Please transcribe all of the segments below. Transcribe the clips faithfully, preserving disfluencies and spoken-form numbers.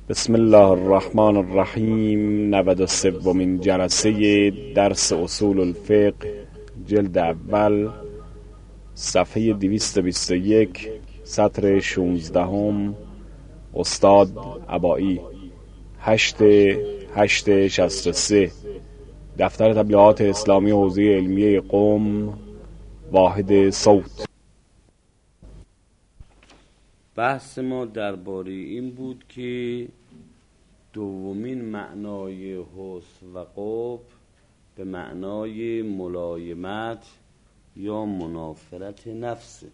بسم الله الرحمن الرحیم. نود و سومین جلسه درس اصول الفقه، جلد اول، صفحه دویست و بیست و یک، سطر شانزدهم. استاد عبایی، هشت هشت شصت و سه، دفتر تبلیغات اسلامی حوزه علمیه قم، واحد صوت. بحث ما درباره این بود که دومین معنای حسن و قبح به معنای ملایمت یا منافرت نفس.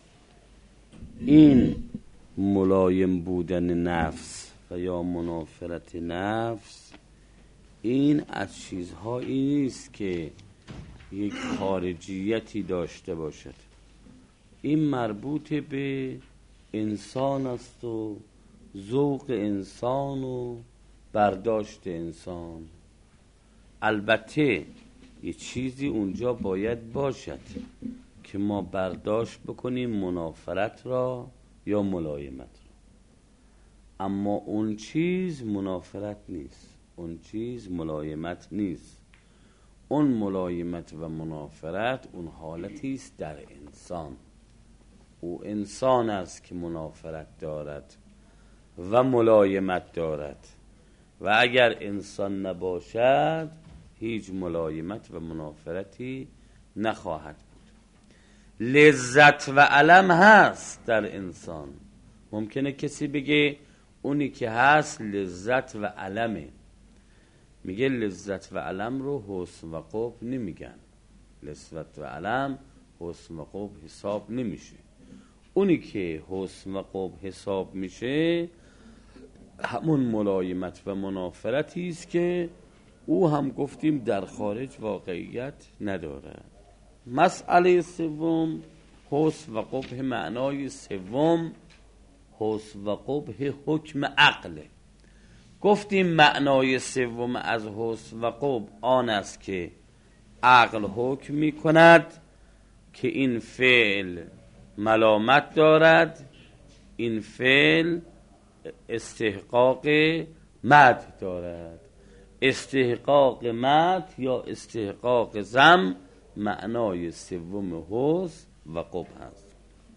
این ملایم بودن نفس و یا منافرت نفس، این از چیزهایی نیست که یک خارجیتی داشته باشد. این مربوط به انسان است و ذوق انسان و برداشت انسان. البته یه چیزی اونجا باید باشد که ما برداشت بکنیم منافرت را یا ملایمت را، اما اون چیز منافرت نیست، اون چیز ملایمت نیست. اون ملایمت و منافرت اون حالتی است در انسان. او انسان است که منافرت دارد و ملایمت دارد، و اگر انسان نباشد هیچ ملایمت و منافرتی نخواهد بود. لذت و الم هست در انسان. ممکنه کسی بگه اونی که هست لذت و المه. میگه لذت و الم رو حسن و قبح نمیگن. لذت و الم حسن و قبح حساب نمیشه. اونی که حسن و قبح حساب میشه همون ملایمت و منافرتی است که او هم گفتیم در خارج واقعیت نداره. مسئله سوم، حسن و قبح معنای سوم، حسن و قبح حکم عقل. گفتیم معنای سوم از حسن و قبح آن است که عقل حکم میکند که این فعل ملامت دارد، این فعل استحقاق مدح دارد. استحقاق مدح یا استحقاق ذم معنای سوم حسن و قبح است.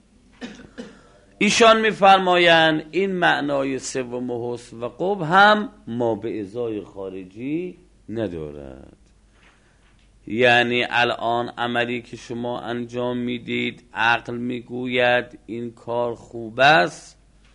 ایشان می‌فرمایند این معنای سوم حسن و قبح هم ما به ازای خارجی ندارد. یعنی الان عملی که شما انجام میدید، عقل میگوید این کار خوب است،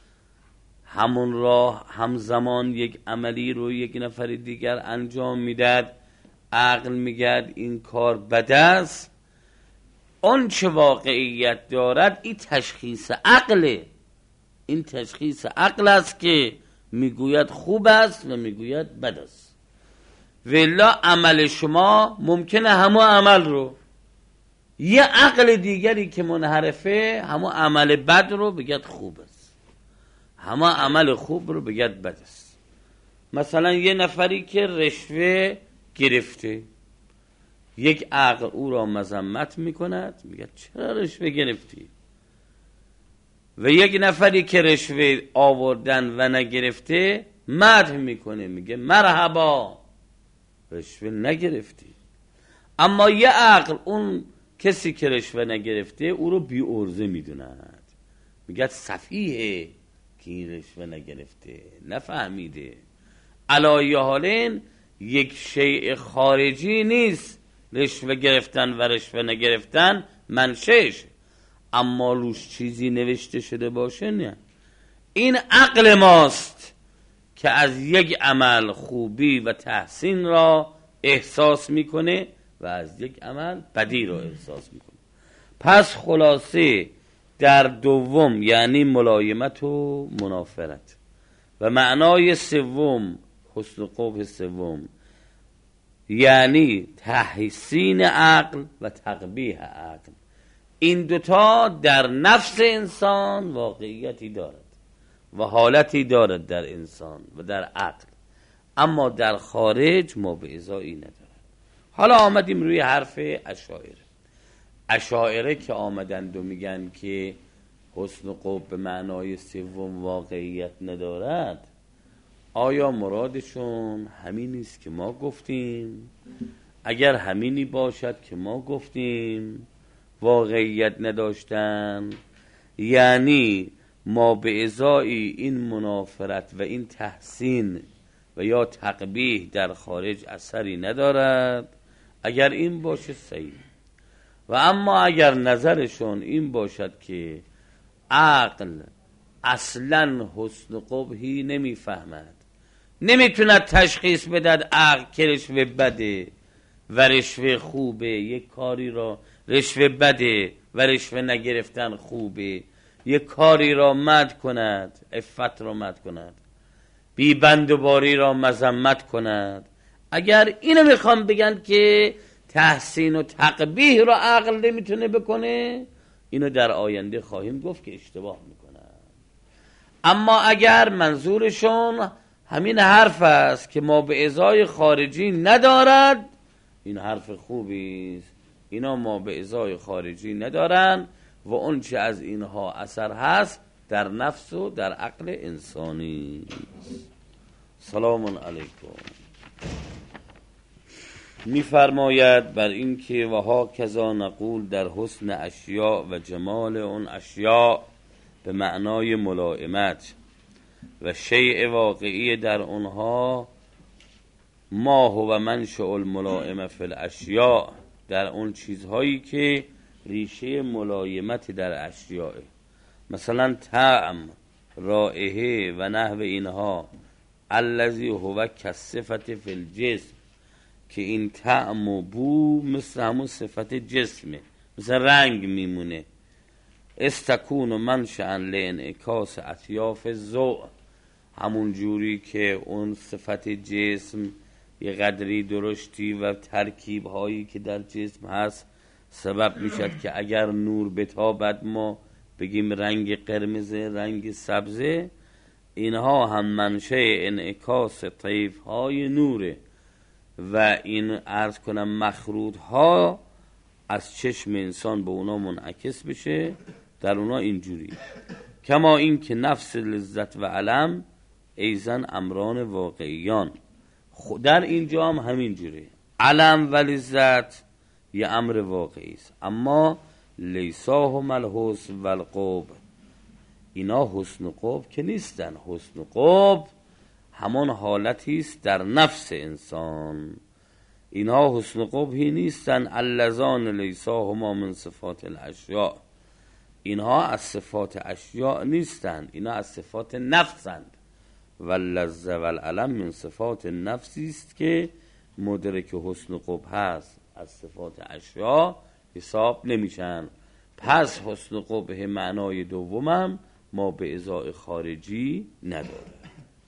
همون راه همزمان یک عملی رو یک نفر دیگر انجام میداد، عقل میگه این کار بد است. اون چه واقعیت دارد این تشخیص عقله. این تشخیص عقل است که میگوید خوب است و میگوید بد است. ولا عمل شما ممکنه همون عمل رو یه عقل دیگری که منحرفه همون عمل بد رو بگید خوب است، همون عمل خوب رو بگید بد است. مثلا یه نفری که رشوه گرفته، یک عقل او را مذمت میکند، میگه چرا رشوه گرفتی؟ و یک نفری که رشوه آوردن و نگرفته مدح میکنه، میگه مرحبا رشوه نگرفتی. اما یه عقل اون کسی که رشوه نگرفته او رو بی عرضه میدوند، میگه سفیه که این رشوه نگرفته، نفهمیده. علایه حالین یک شیء خارجی نیست رشوه گرفتن و رشوه نگرفتن منشأش، اما روش چیزی نوشته شده باشه نه. این عقل ماست که از یک عمل خوبی و تحسین را احساس میکنه و از یک عمل بدی را احساس میکنه. پس خلاصه در دوم یعنی ملایمت و منافرت و معنای سوم حسن و قبح سوم یعنی تحسین عقل و تقبیح عقل. این دوتا در نفس انسان واقعیتی دارد و حالتی دارد در انسان و در عقل، اما در خارج ما به ازایی ندارد. حالا آمدیم روی حرف اشاعره. اشاعره که آمدند و میگن که حسن و قبح به معنای سوم واقعیت ندارد، آیا مرادشون همین است که ما گفتیم؟ اگر همینی باشد که ما گفتیم واقعیت نداشتن، یعنی ما به ازای این منافرت و این تحسین و یا تقبیح در خارج اثری ندارد، اگر این باشه صحیح. و اما اگر نظرشون این باشد که عقل اصلا حسن قبحی نمیفهمد، نمیتوند تشخیص بدهد عقل که رشوه بده و رشوه خوبه، یک کاری را رشوه بده و رشوه نگرفتن خوبه، یک کاری را مد کند، عفت را مد کند، بی بندوباری را مذمت کند، اگر اینو میخوام بگن که تحسین و تقبیح را عقل نمیتونه بکنه، اینو در آینده خواهیم گفت که اشتباه میکنن. اما اگر منظورشون همین حرف است که ما به ازای خارجی ندارد، این حرف خوبی است. اینا ما به ازای خارجی ندارن و اون چه از اینها اثر هست در نفس و در عقل انسانی. سلام علیکم. می‌فرماید بر این که و ها کذا نقول در حسن اشیاء و جمال اون اشیاء به معنای ملائمت و شیء واقعی در اونها ما هو منشأ الملائمه فی الاشیاء، در اون چیزهایی که ریشه ملایمت در اشیاء، مثلا طعم، رائحه و نحو اینها، الذی هو کالصفة فی الجسم، که این طعم و بو مثل همون صفت جسمه، مثل رنگ میمونه. استکون منشأ لانعکاس اطیاف الضوء، همون جوری که اون صفت جسم یه قدری درشتی و ترکیب هایی که در جسم هست سبب میشد که اگر نور بتابد ما بگیم رنگ قرمز، رنگ سبزه، اینها هم منشأ انعکاس طیف های نوره و این عرض کنم مخروط ها از چشم انسان به اونا منعکس بشه، در اونا اینجوری. کما این که نفس لذت و علم ایزن امران واقعیان، در اینجا هم همین جوری، علم و لذت یه امر واقعی است، اما لیساه ملحوس و القب، اینا حسن قب که نیستن. حسن قب همون حالتی است در نفس انسان، اینا حسن قبحی نیستن. اللذان لیساهما من صفات الاشیاء، اینها از صفات اشیاء نیستن، اینا از صفات نفسند. و اللذه و العلم من صفات نفسی است که مدرک حسن قبح هست، از صفات اشیاء حساب نمیشن. پس حسن قبح معنای دومم ما به ازای خارجی نداره.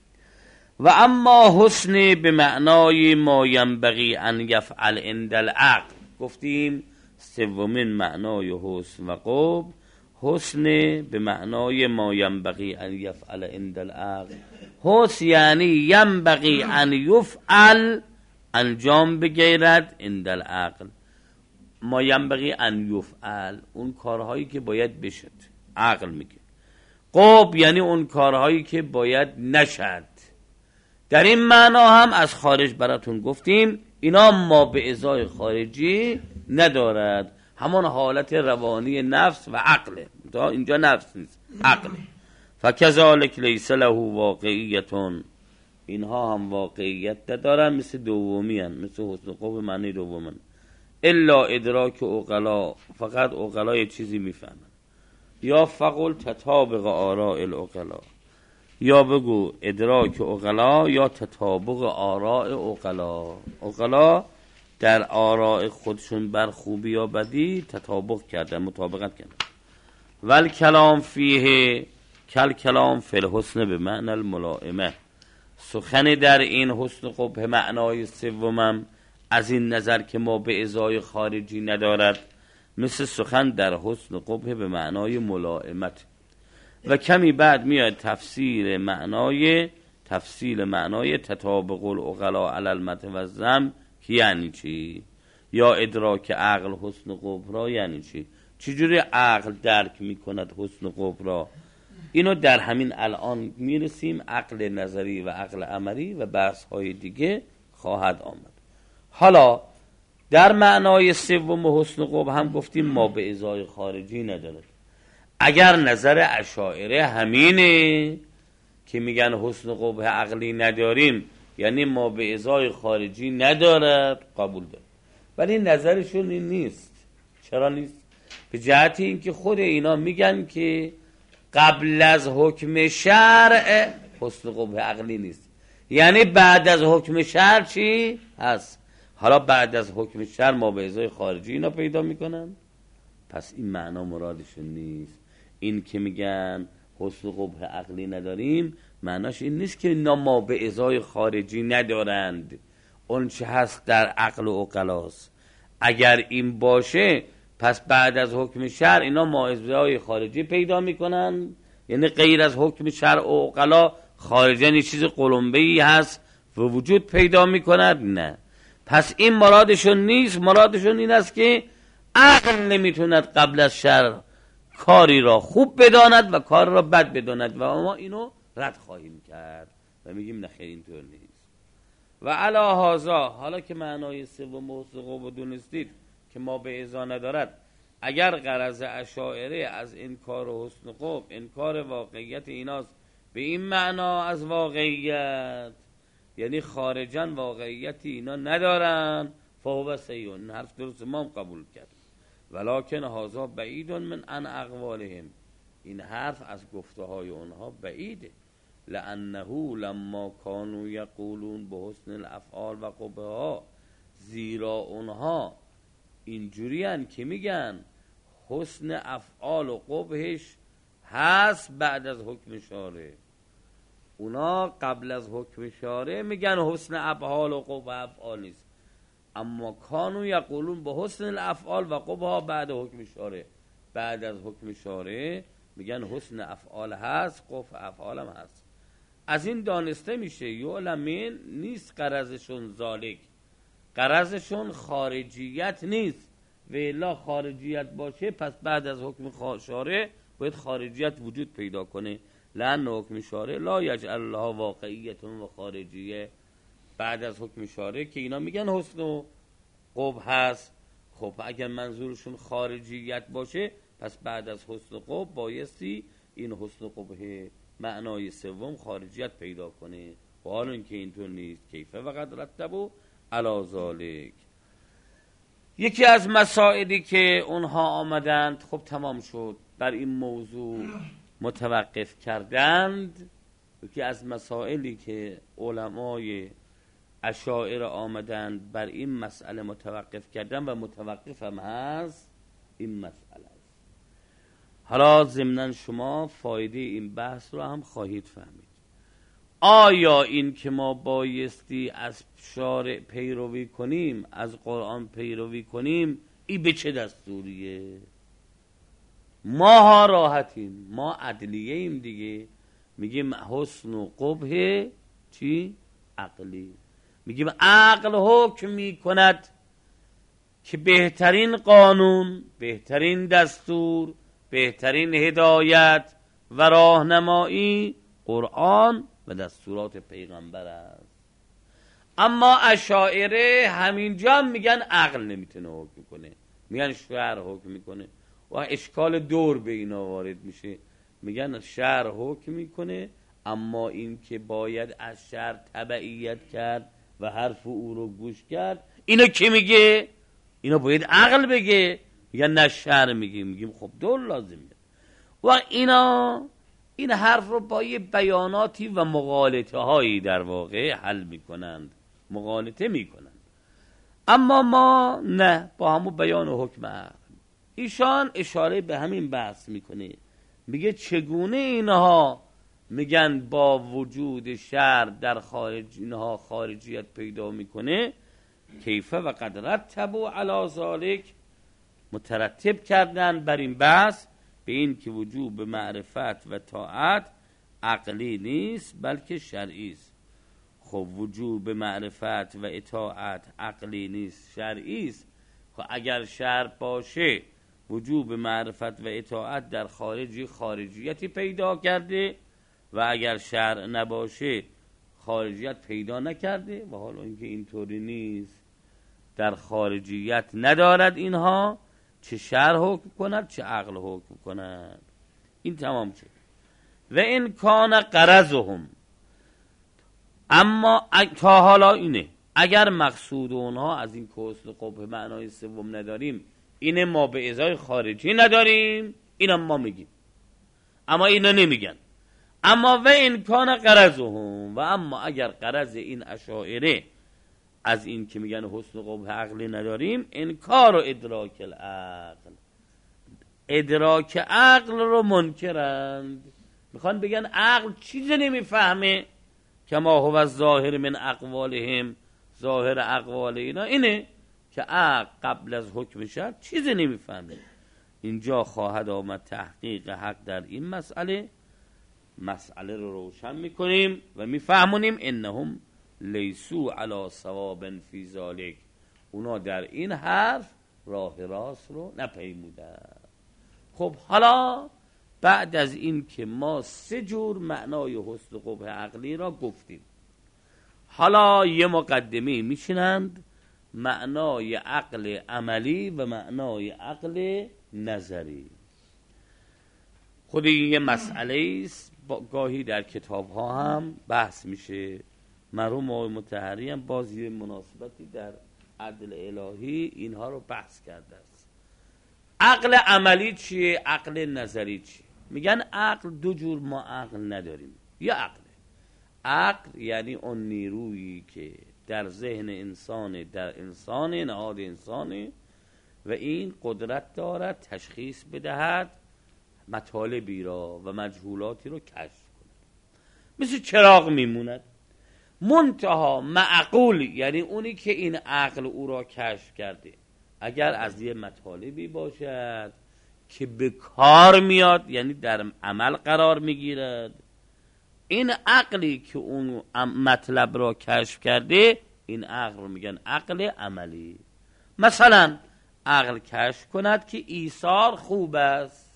و اما حسن به معنای ما ینبغی ان یفعل عند العقل، گفتیم سومین معنای حسن و قبح حسن به معنای ما ینبغی ان یفعل عند العقل. حسن یعنی ینبغی ان یفعل، انجام بگیرد، عند العقل. ما ینبغی ان یفعل، اون کارهایی که باید بشد، عقل میگه. قبح یعنی اون کارهایی که باید نشد. در این معنا هم از خارج براتون گفتیم اینا ما به ازای خارجی ندارد، همون حالت روانی نفس و عقله. اینجا نفس نیست، عقله. فکذالک لیس له واقعیتون، اینها هم واقعیت ندارن، مثل دومی هن، مثل حسن قبح معنی دومن. الا ادراک عقلا، فقط عقلا یه چیزی میفهمن. یا فقل تطابق آراء العقلا، یا بگو ادراک عقلا یا تطابق آراء عقلا. عقلا در آراء خودشون بر خوبی یا بدی تطابق کردن، مطابقت کردن. ول کلام فیه کل کلام فی الحسن به معنی الملائمه، سخن در این حسن قبح معنای سومم از این نظر که ما به ازای خارجی ندارد، مثل سخن در حسن قبح به معنای ملائمت. و کمی بعد میاد تفسیر معنای تفصیل معنای تطابق العقلا علی المدح و الذم که یعنی چی، یا ادراک عقل حسن قبح را یعنی چی، چجوری عقل درک میکند حسن قبح را. اینو در همین الان میرسیم، عقل نظری و عقل عملی و بحث های دیگه خواهد آمد. حالا در معنای سوم حسن قبح هم گفتیم ما به ازای خارجی ندارد. اگر نظر اشاعره همینه که میگن حسن قبح عقلی نداریم یعنی ما به ازای خارجی ندارد، قبول دارد، ولی نظرشون این نیست. چرا نیست؟ به جهت این که خود اینا میگن که قبل از حکم شرع حسن قبح عقلی نیست، یعنی بعد از حکم شرع چی هست؟ حالا بعد از حکم شرع ما به ازای خارجی اینا پیدا میکنن، پس این معنا مرادشون نیست. این که میگن حسن قبح عقلی نداریم معناش این نیست که اینا ما به ازای خارجی ندارند، اون چه هست در عقل و عقلاست. اگر این باشه پس بعد از حکم شرع اینا ما به ازای خارجی پیدا میکنن، یعنی غیر از حکم شرع و عقلا خارجن یه چیز قلمبه‌ای هست و وجود پیدا میکند. نه، پس این مرادشون نیست. مرادشون این است که عقل نمیتوند قبل از شرع کاری را خوب بداند و کار را بد بداند و ما اینو رد خواهیم کرد و میگیم نه خیر اینطور نیست. و علی هذا، حالا که معنای سوم حسن قبح دونستید که ما به ازا ندارد، اگر غرض اشاعره از انکار حسن قبح انکار واقعیت ایناست به این معنا از واقعیت، یعنی خارجن واقعیتی اینا ندارن، فهو سیئون، حرف درست ما هم قبول کرد. ولکن هذا بعید من ان اقوالهم، این حرف از گفته های اونها بعیده. لانه لما كانوا یقولون به حسن الافعال و قبحها، زیرا اونها اینجوری هن که میگن حسن افعال و قبحش هست بعد از حکم شارع. اونا قبل از حکم شارع میگن حسن افعال و قبح افعال نیست، اما کانو یقولون به حسن الافعال و قبحها بعد حکم شارع، بعد از حکم شارع میگن حسن افعال هست قبح افعال هم هست. از این دانسته میشه یعلمین نیست غرضشون ذالک، غرضشون خارجیت نیست، و الا خارجیت باشه پس بعد از حکم شارع باید خارجیت وجود پیدا کنه. لأن حکم شارع لا یجعل الله واقعیت و خارجیه، بعد از حکم شارع که اینا میگن حسن و قبح هست. خب اگر منظورشون خارجیت باشه پس بعد از حسن و قبح بایستی این حسن و قبح معنای سوم خارجیت پیدا کنه، و حالا اینکه اینطور نیست. کیفه وقد رتبوا علی ذالک. یکی از مسائلی که اونها آمدند، خب تمام شد، بر این موضوع متوقف کردند. یکی از مسائلی که علمای اشاعره آمدند بر این مسئله متوقف کردن و متوقف هم هست این مسئله است. حالا ضمناً شما فایده این بحث رو هم خواهید فهمید. آیا این که ما بایستی از شارع پیروی کنیم، از قرآن پیروی کنیم، این به چه دستوریه؟ ما ها راحتیم، ما عدلیه ایم دیگه، میگیم حسن و قبح چی؟ عقلی. میگیم عقل حکم میکند که بهترین قانون، بهترین دستور، بهترین هدایت و راهنمایی قرآن و دستورات پیغمبر است. اما اشاعره همینجا میگن عقل نمیتونه حکم کنه، میگن شرع حکم میکنه و اشکال دور به اینا وارد میشه. میگن شرع حکم میکنه اما این که باید از شرع تبعیت کرد و حرف او رو گوش کرد، اینو کی میگه؟ اینو باید عقل بگه. میگن نه شرع میگه. میگیم خب دور لازمه. و اینا این حرف رو با یه بیاناتی و مغالطه هایی در واقع حل میکنند، مغالطه میکنند. اما ما نه، با همون بیان و حکم عقل. ایشان اشاره به همین بحث میکنه، میگه چگونه اینها میگن با وجود شرع در خارج اینها خارجیت پیدا میکنه. کیفه و قد رتبوا علی ذالک، مترتب کردن بر این بحث به این که وجوب معرفت و طاعت عقلی نیست بلکه شرعی است. خب وجوب معرفت و اطاعت عقلی نیست شرعی است. خب اگر شرع باشه وجوب معرفت و اطاعت در خارجی خارجیتی پیدا کرده و اگر شرع نباشه خارجیت پیدا نکرده و حالا اینکه اینطوری نیست، در خارجیت ندارد اینها، چه شرع حکم کند چه عقل حکم کند. این تمام شد. و این کان غرضهم، اما تا حالا اینه اگر مقصود اونها از این که حسن قبح معنای سوم نداریم اینه ما به ازای خارجی نداریم، اینا ما میگیم اما اینا نمیگن. اما و این کان غرضهم، و اما اگر غرض این اشاعره از این که میگن حسن قبح عقلی نداریم انکار و ادراک العقل، ادراک عقل رو منکرند، میخوان بگن عقل چیزی نمیفهمه، کما هو الظاهر من اقوالهم، ظاهر اقوال اینا اینه که عقل قبل از حکم شرع چیزی نمیفهمه. اینجا خواهد آمد تحقیق حق در این مسئله، مسئله رو روشن میکنیم و میفهمونیم انهم لیسو علی صواب فی ذالک، اونا در این حرف راه راست رو نپیمودن. خب حالا بعد از این که ما سه جور معنای حسن قبح عقلی را گفتیم، حالا یه مقدمه میشینند معنای عقل عملی و معنای عقل نظری. خود این یه مسئله است گاهی در کتاب ها هم بحث میشه. مرحوم آقای مطهری هم بازی مناسبتی در عدل الهی اینها رو بحث کرده است. عقل عملی چیه؟ عقل نظری چیه؟ میگن عقل دو جور، ما عقل نداریم. یا عقل عقل یعنی اون نیرویی که در ذهن انسان، در انسان نهاد انسانه و این قدرت دارد تشخیص بدهد مطالبی را و مجهولاتی رو کشف کنه، مثل چراغ میموند. منتها معقول یعنی اونی که این عقل او را کشف کرده اگر از یه مطالبی باشد که به کار میاد، یعنی در عمل قرار میگیرد، این عقلی که اون مطلب را کشف کرده این عقل رو میگن عقل عملی. مثلا عقل کشف کند که ایثار خوب است،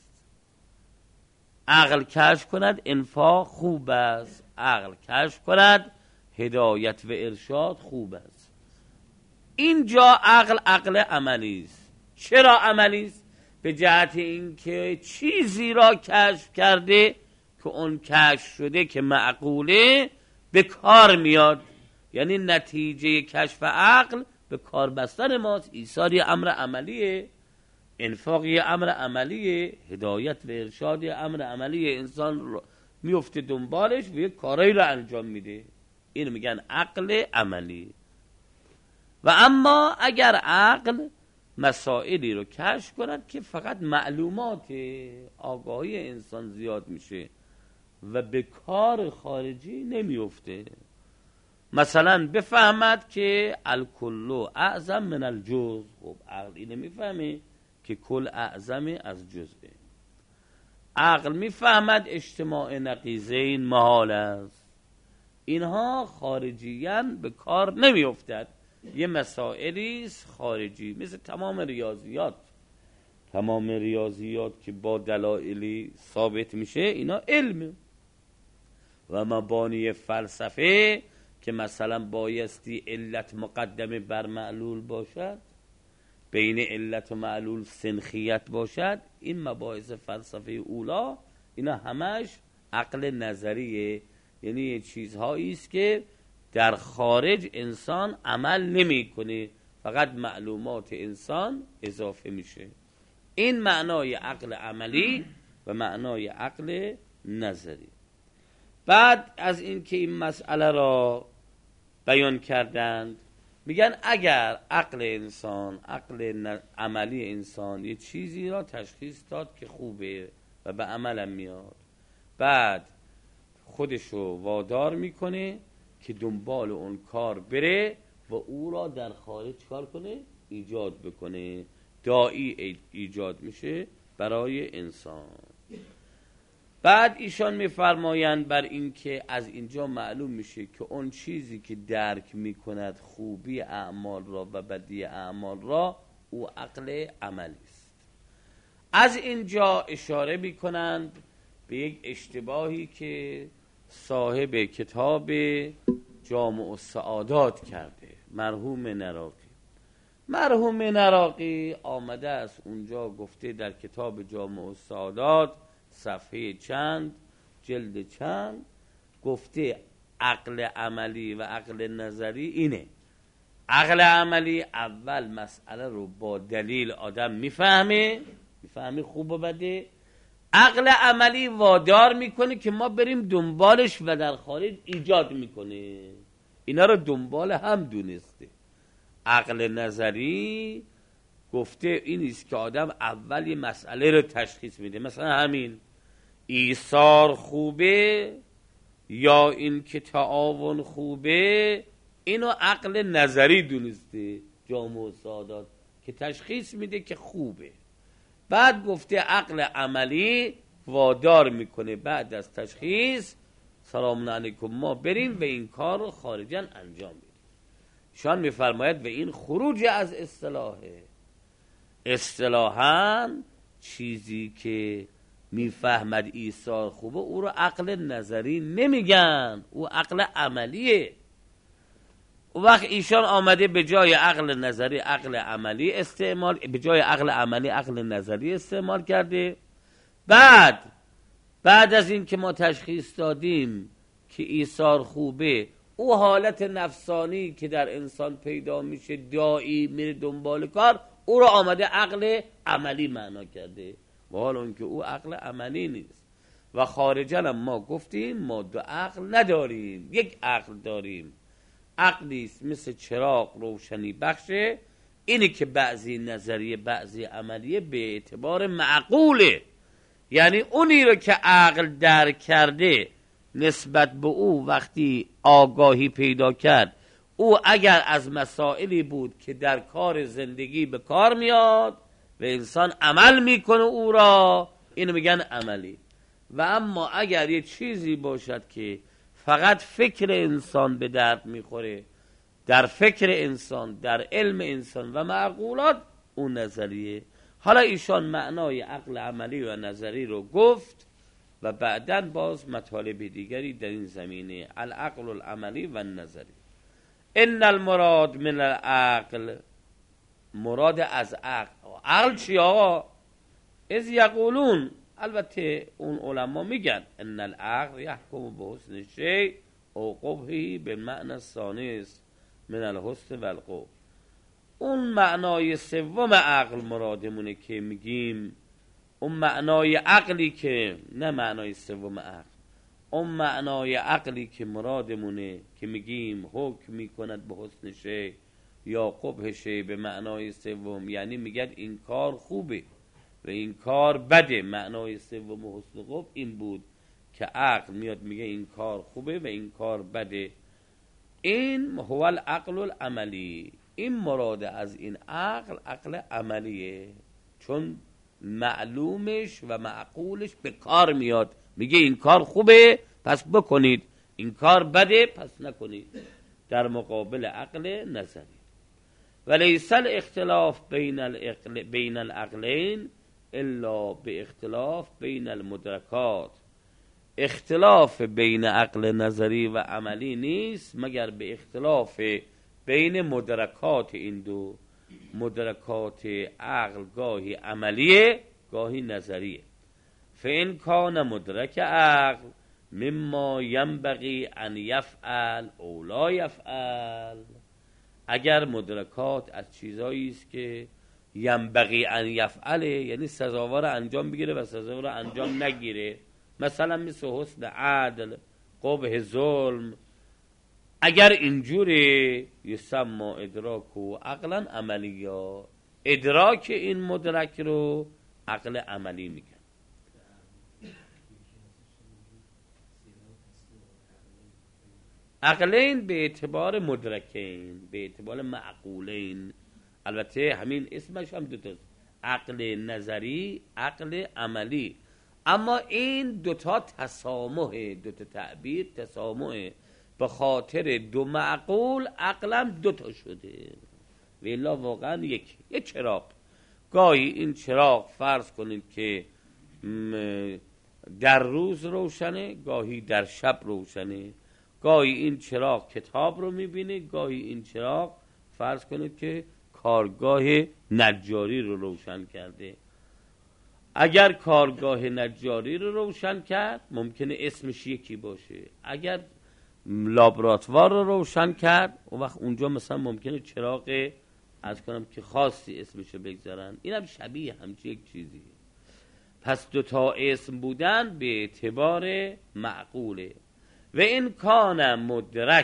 عقل کشف کند انفاق خوب است، عقل کشف کند هدایت و ارشاد خوب است. اینجا عقل عقل عملی است. چرا عملی است؟ به جهت اینکه چیزی را کشف کرده که اون کشف شده که معقوله به کار میاد، یعنی نتیجه کشف عقل به کار بستن ماست. ایثار امر عملیه، انفاق امر عملیه، هدایت و ارشاد امر عملیه، انسان رو میفته دنبالش و یک کارایی رو انجام میده. این میگن عقل عملی. و اما اگر عقل مسائلی رو کشف کند که فقط معلومات آگاهی انسان زیاد میشه و به کار خارجی نمیفته، مثلا بفهمد که الکل اعظم من الجزء، خب عقل اینه میفهمه که کل اعظم از جزءه. عقل میفهمد اجتماع نقیضین محال است. اینها خارجیان به کار نمیافتد، یه مسائلی خارجی، مثل تمام ریاضیات. تمام ریاضیات که با دلایلی ثابت میشه اینا علمه. و مبانی فلسفه که مثلا بایستی علت مقدمه بر معلول باشد، بین علت و معلول سنخیت باشد، این مباحث فلسفه اولا اینا همش عقل نظریه، یعنی یه چیزهایی است که در خارج انسان عمل نمیکنه، فقط معلومات انسان اضافه میشه. این معنای عقل عملی و معنای عقل نظری. بعد از این که این مسئله را بیان کردند میگن اگر عقل انسان، عقل عملی انسان یه چیزی را تشخیص داد که خوبه و به عملم میاد، بعد خودشو وادار میکنه که دنبال اون کار بره و او را در خارج کار کنه، ایجاد بکنه، داعی ایجاد میشه برای انسان. بعد ایشان میفرمایند بر این که از اینجا معلوم میشه که اون چیزی که درک میکند خوبی اعمال را و بدی اعمال را او عقل عملی است. از اینجا اشاره می کنند به یک اشتباهی که صاحب کتاب جامع السعادات کرده، مرحوم نراقی. مرحوم نراقی آمده است اونجا گفته در کتاب جامع السعادات صفحه چند جلد چند گفته عقل عملی و عقل نظری اینه. عقل عملی اول مسئله رو با دلیل آدم میفهمه، میفهمه خوب و بده. عقل عملی وادار میکنه که ما بریم دنبالش و در خارج ایجاد میکنه. اینا رو دنبال هم دونسته. عقل نظری گفته این است که آدم اول یه مسئله رو تشخیص میده، مثلا همین ایثار خوبه یا این که تعاون خوبه، اینو عقل نظری دونسته جامع السعادات که تشخیص میده که خوبه. بعد گفته عقل عملی وادار میکنه بعد از تشخیص سلام علیکم ما بریم و این کار رو خارجاً انجام بدیم. شان میفرماید و این خروج از اصطلاحه. اصطلاحاً چیزی که میفهمد ایثار خوبه او رو عقل نظری نمیگن، او عقل عملیه. اون وقت ایشان آمده به جای عقل نظری عقل عملی استعمال، به جای عقل عملی عقل نظری استعمال کرده. بعد بعد از این که ما تشخیص دادیم که ایثار خوبه، او حالت نفسانی که در انسان پیدا میشه دایی میره دنبال کار، او رو آمده عقل عملی معنا کرده، و حال اون که او عقل عملی نیست. و خارجا ما گفتیم ما دو عقل نداریم، یک عقل داریم. عقلی است مثل چراغ روشنی بخشه، اینی که بعضی نظریه بعضی عملیه به اعتبار معقوله، یعنی اونی رو که عقل درک کرده نسبت به او وقتی آگاهی پیدا کرد، او اگر از مسائلی بود که در کار زندگی به کار میاد و انسان عمل میکنه او را، اینو میگن عملی. و اما اگر یه چیزی باشد که فقط فکر انسان به درد میخوره، در فکر انسان، در علم انسان و معقولات، اون نظریه. حالا ایشان معنای عقل عملی و نظری رو گفت و بعداً باز مطالب دیگری در این زمینه، العقل العملی و نظری. ان المراد من العقل، مراد از عقل. عقل چی آقا؟ از یقولون، البته اون علما میگن ان العقل یحکم به حسن شیء او قبحه به معنی ثانی من الحسن و القبح. اون معنای سوم عقل مرادمونه که میگیم، اون معنای عقلی که نه معنای سوم عقل، اون معنای عقلی که مرادمونه که میگیم حکم میکند به حسن شیء یا قبح شیء به معنای سوم، یعنی میگد این کار خوبه و این کار بده. معنای سوم و حسن قبح این بود که عقل میاد میگه این کار خوبه و این کار بده. این هو العقل العملی. این مراد از این عقل عقل عملیه، چون معلومش و معقولش به کار میاد، میگه این کار خوبه پس بکنید، این کار بده پس نکنید، در مقابل عقل نظری. ولیس الاختلاف بین العقل بین العقلین الا به اختلاف بین المدرکات. اختلاف بین عقل نظری و عملی نیست مگر به اختلاف بین مدرکات این دو. مدرکات عقل گاهی عملیه گاهی نظریه. فإن کان مدرک عقل مما ینبغی ان یفعل او لا یفعل، اگر مدرکات از چیزایی است که ینبغی ان یفعله، یعنی سزاوار انجام بگیره و سزاوار انجام نگیره، مثلا مثل حسن عدل، قبح ظلم، اگر اینجوری یسمى ادراک و عقلا عملیا، ادراک این مدرک رو عقل عملی میگن. عقلین به اعتبار مدرکین، به اعتبار معقولین، البته همین اسمش هم دوتاست، عقل نظری عقل عملی، اما این دوتا تسامحه، دوتا تعبیر تسامحه، به خاطر دو معقول عقلم دوتا شده، ولی واقعا یک یه چراغ. گاهی این چراغ فرض کنید که در روز روشنه، گاهی در شب روشنه. گاهی این چراغ کتاب رو میبینه، گاهی این چراغ فرض کنید که کارگاه نجاری رو روشن کرده. اگر کارگاه نجاری رو روشن کرد ممکنه اسمش یکی باشه، اگر لابراتوار رو روشن کرد اون وقت اونجا مثلا ممکنه چراغ از کنم که خاصی اسمشو بگذارن. اینم شبیه همچی یک چیزی. پس دوتا اسم بودن به اعتبار معقوله. و این کان مدرک،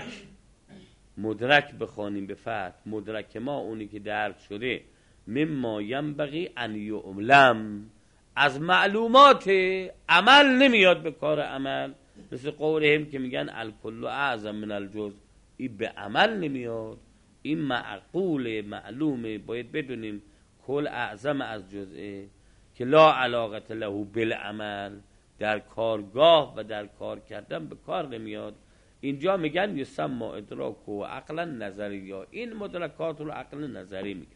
مدرک بخوانیم به فتح، مدرک ما اونی که درک شده، مما ینبغی ان یعلم، از معلومات عمل نمیاد به کار عمل، مثل قولهم که میگن الکل اعظم من الجزء، این به عمل نمیاد. این معقول معلومه، باید بدونیم کل اعظم از جزئه که لا علاقت له بالعمل، در کارگاه و در کار کردن به کار نمیاد. اینجا میگن یسمى ادراک و عقلا نظری، یا این مدرکات رو عقل نظری میگن.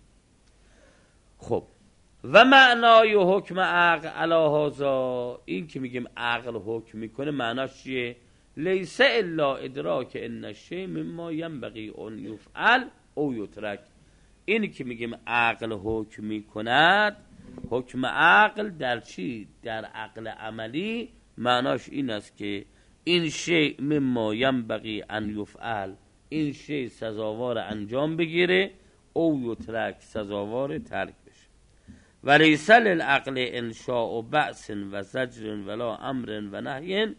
خب و معنای حکم عقل علی هذا، این که میگیم عقل حکم میکنه معناش چیه؟ لیس الا ادراک ان الشیء مما ینبغی ان یفعل او یترک. این که میگیم عقل حکم میکند، حکم عقل در چی؟ در عقل عملی معناش این است که این شیء مما ینبغی ان یفعل، این شیء سزاوار انجام بگیره، او یترک سزاوار ترک بشه. ولیس للعقل انشاء و بعث و زجر ولا امر و نهی،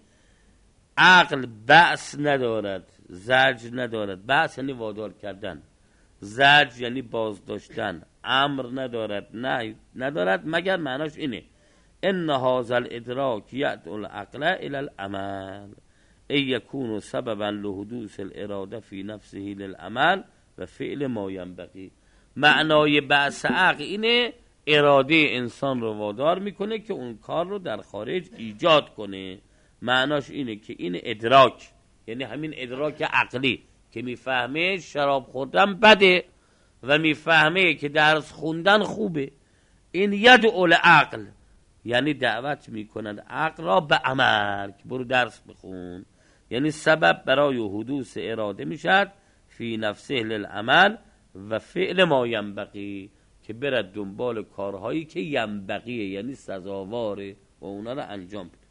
عقل بعث ندارد، زجر ندارد. بعث یعنی وادار کردن، زجر یعنی بازداشتن، امر ندارد، نه ندارد، مگر معناش اینه ان هذا الادراک یدعو العقل الى العمل ای یکون سببا لحدوث الاراده فی نفسه للعمل و فعل ما ینبغی. معنای بعث عقل اینه اراده انسان رو وادار میکنه که اون کار رو در خارج ایجاد کنه. معناش اینه که این ادراک، یعنی همین ادراک عقلی که میفهمه شراب خوردن بده و میفهمه که درس خوندن خوبه، این یدعو العقل، یعنی دعوت میکنند عقل را به عمل که برو درس بخون، یعنی سبب برای حدوث اراده میشد فی نفسه للعمل و فعل ما ینبغی، که برد دنبال کارهایی که ینبغیه یعنی سزاواره و اونا را انجام بده.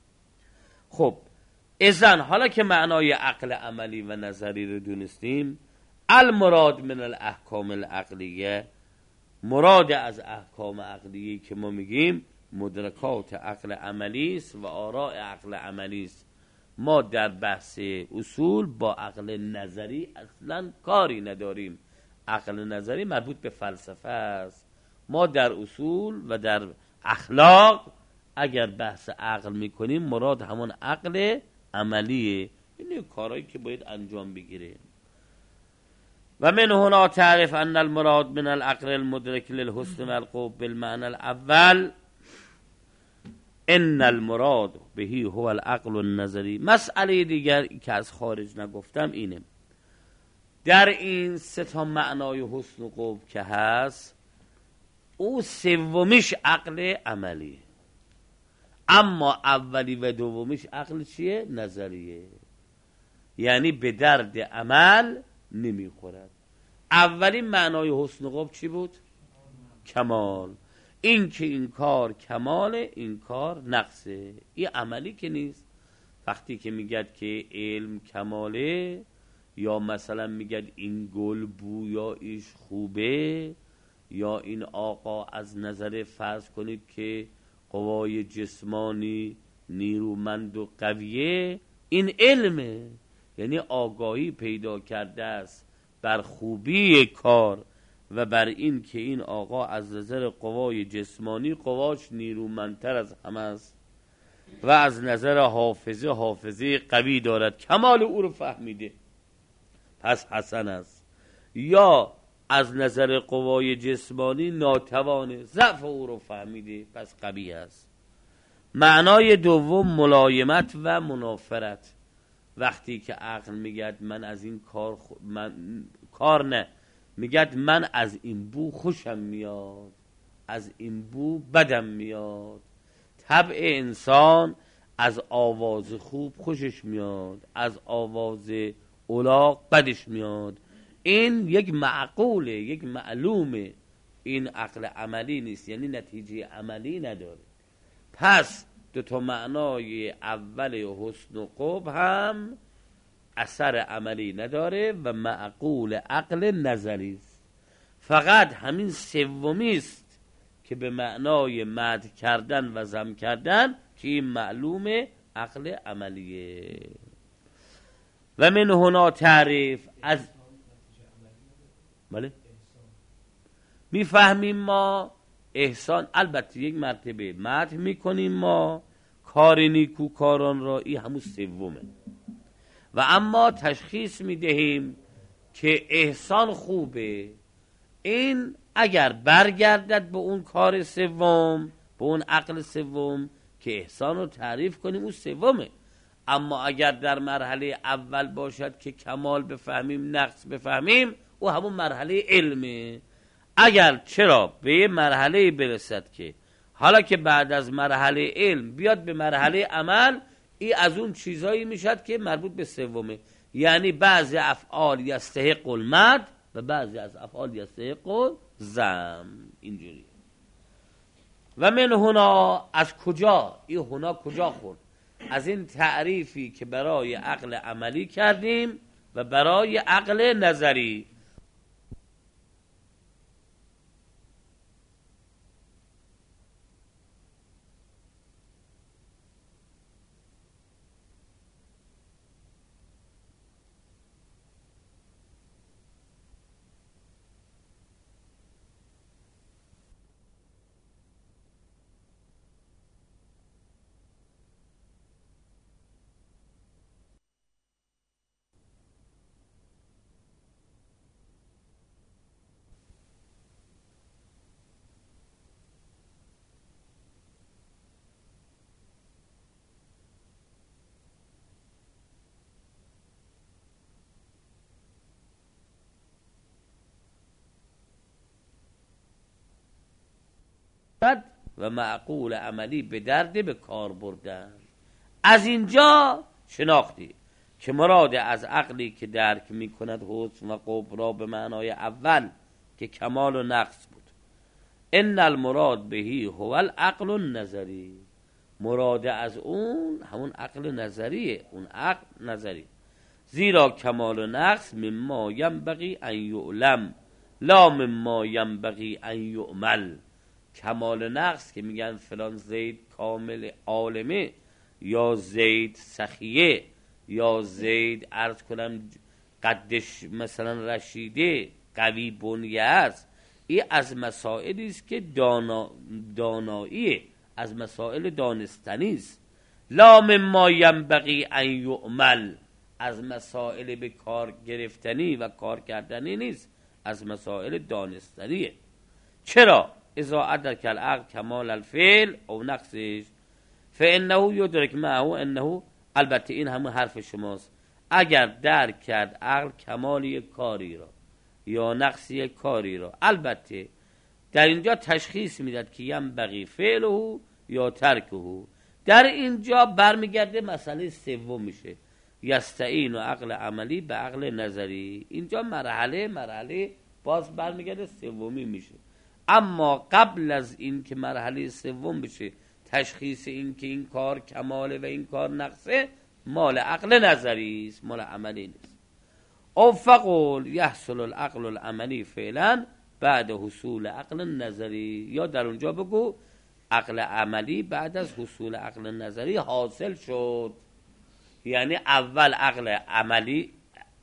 خب اذن حالا که معنای عقل عملی و نظری رو دونستیم، المراد من الاحکام العقلیه، مراد از احکام عقلیه که ما میگیم مدرکات عقل عملی است و آراء عقل عملی است. ما در بحث اصول با عقل نظری اصلا کاری نداریم. عقل نظری مربوط به فلسفه است. ما در اصول و در اخلاق اگر بحث عقل میکنیم مراد همون عقل عملیه، این کارهایی که باید انجام بگیره. و من هنا تعرف ان المراد من العقل المدرک للحسن والقوه بالمعنى الاول ان المراد بهی هو العقل النظری. مسئله دیگر که از خارج نگفتم اینه، در این سه تا معنای حسن و قوه که هست، او سومیش عقل عملیه، اما اولی و دومیش عقل چیه؟ نظریه، یعنی به درد عمل نمیخورد. اولین معنای حسن و قوه چی بود؟ کمال. این که این کار کماله، این کار نقصه، این عملی که نیست. وقتی که میگد که علم کماله، یا مثلا میگد این گل بویایش خوبه، یا این آقا از نظر فرض کنید که قوای جسمانی نیرومند و قویه، این علمه، یعنی آگاهی پیدا کرده است بر خوبی کار و بر این که این آقا از نظر قوای جسمانی قواش نیرومندتر از همه است و از نظر حافظه حافظه قوی دارد، کمال او رو فهمیده، پس حسن است. یا از نظر قوای جسمانی ناتوانه، ضعف او رو فهمیده، پس قوی است. معنای دوم ملایمت و منافرت. وقتی که عقل میگد من از این کار خو... من... کار نه، میگد من از این بو خوشم میاد، از این بو بدم میاد. طبع انسان از آواز خوب خوشش میاد، از آواز اولاغ بدش میاد. این یک معقوله، یک معلومه، این عقل عملی نیست، یعنی نتیجه عملی نداره. پس دو تا معنای اول حسن و قبح هم اثر عملی نداره و معقول عقل نظری است. فقط همین سومی است که به معنای مدح کردن و ذم کردن که این معلوم عقل عملیه. و من هنا تعریف از بله میفهمیم ما احسان البته یک مرتبه مدح میکنیم ما کار نیکوکاران را، این همون سومه. و اما تشخیص میدهیم که احسان خوبه، این اگر برگردد به اون کار سوم، به اون عقل سوم که احسان رو تعریف کنیم، اون سومه. اما اگر در مرحله اول باشد که کمال بفهمیم نقص بفهمیم، او همون مرحله علمه. اگر چرا به یه مرحله برسد که حالا که بعد از مرحله علم بیاد به مرحله عمل، این از اون چیزایی میشد که مربوط به سومه. یعنی بعضی افعال یستحق المدح و بعضی از افعال یستحق ذم، اینجوری. و من هنا، از کجا این هنا کجا خورد؟ از این تعریفی که برای عقل عملی کردیم و برای عقل نظری. و معقول عملی به درد به کار بردن. از اینجا شناختی که مراد از عقلی که درک می کند حسن و قبح را به معنای اول که کمال و نقص بود، ان المراد بهی هو العقل النظری، مراد از اون همون عقل نظریه، اون عقل نظری. زیرا کمال و نقص مما ینبغی ان یعلم لا مما ینبغی ان یعمل. کمال نقص که میگن فلان زید کامل عالمه، یا زید سخیه، یا زید عرض کنم قدش مثلا رشیده قوی بنیه است، این از مسائلی است که دانا داناییه، از مسائل دانستنی است. لا مما ینبغی ان یعمل، از مسائل به کار گرفتنی و کار کردنی نیست، از مسائل دانستنیه. چرا؟ اذا ادرک العقل کمال الفعل او نقصش فانه یدرک معه انه، البته این همون حرف شماست، اگر درک کرد عقل کمال یک کاری را یا نقص یک کاری را، البته در اینجا تشخیص میداد که ینبغی فعله یا ترکه. در اینجا برمیگرده مسئله سوم میشه، یستعین و عقل عملی به عقل نظری. اینجا مرحله مرحله باز برمیگرده سومی میشه. اما قبل از این که مرحله سوم بشه، تشخیص این که این کار کماله و این کار نقصه، مال عقل نظری است، مال عملی نیست. او فقل یحصل العقل العملی فعلا بعد حصول عقل نظری، یا در اونجا بگو عقل عملی بعد از حصول عقل نظری حاصل شد. یعنی اول عقل عملی